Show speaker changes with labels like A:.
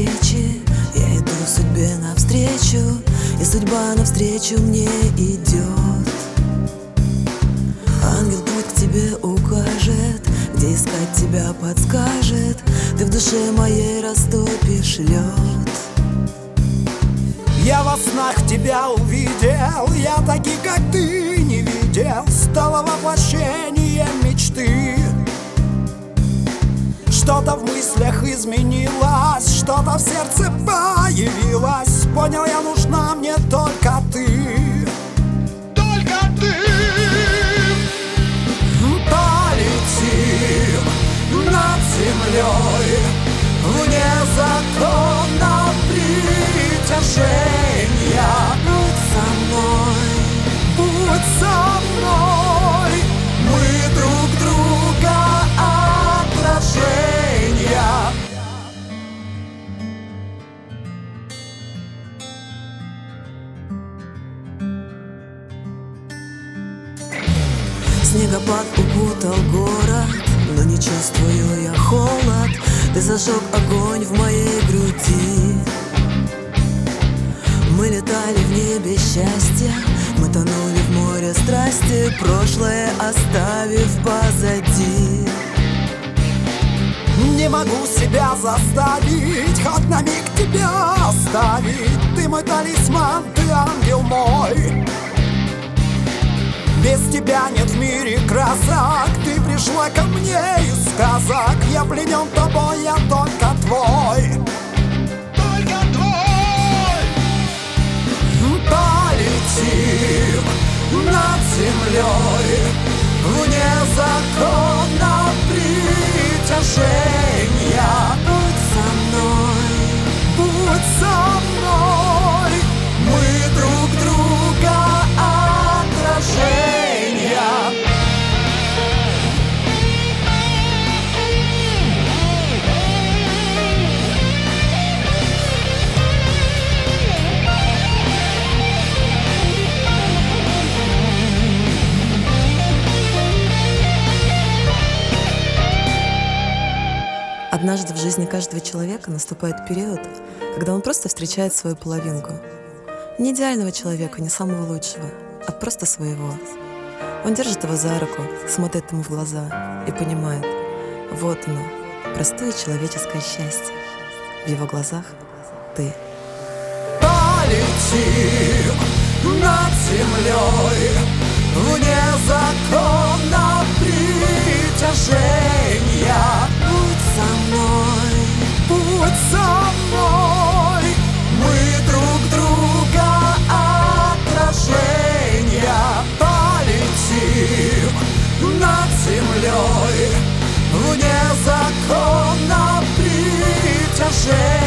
A: встречи, я иду судьбе навстречу, и судьба навстречу мне идет. Ангел путь к тебе укажет, где искать тебя подскажет, ты в душе моей растопишь лед.
B: Я во снах тебя увидел, я таких, как ты, не видел. Стало воплощением мечты. Что-то в мыслях изменилось, что-то в сердце появилось. Понял я, нужна мне только ты. Только ты. Полетим над землей вне закона притяжения.
A: Будь со мной,
B: Будь со мной, мы друг друга отражения.
A: снегопад укутал город, но не чувствую я холод. Ты зажег огонь в моей груди. Мы летали в небе счастья, мы тонули в море страсти, прошлое оставив позади.
B: Не могу себя заставить, хоть на миг тебя оставить. Ты мой талисман, ты ангел мой. Без тебя нет в мире красок, ты пришла ко мне из сказок. Я пленен тобой, я только твой. Только твой. Полетим над землей вне закона притяжения.
A: Будь со мной,
B: Будь со мной, мы друг друга отражения.
A: однажды в жизни каждого человека наступает период, когда он просто встречает свою половинку. Не идеального человека, не самого лучшего, а просто своего. Он держит его за руку, смотрит ему в глаза и понимает, вот оно, простое человеческое счастье. В его глазах ты.
B: Полетим над землей вне закона притяжения.
A: Будь со мной,
B: Будь со мной, мы друг друга отражения. Полетим над землей вне закона притяжения.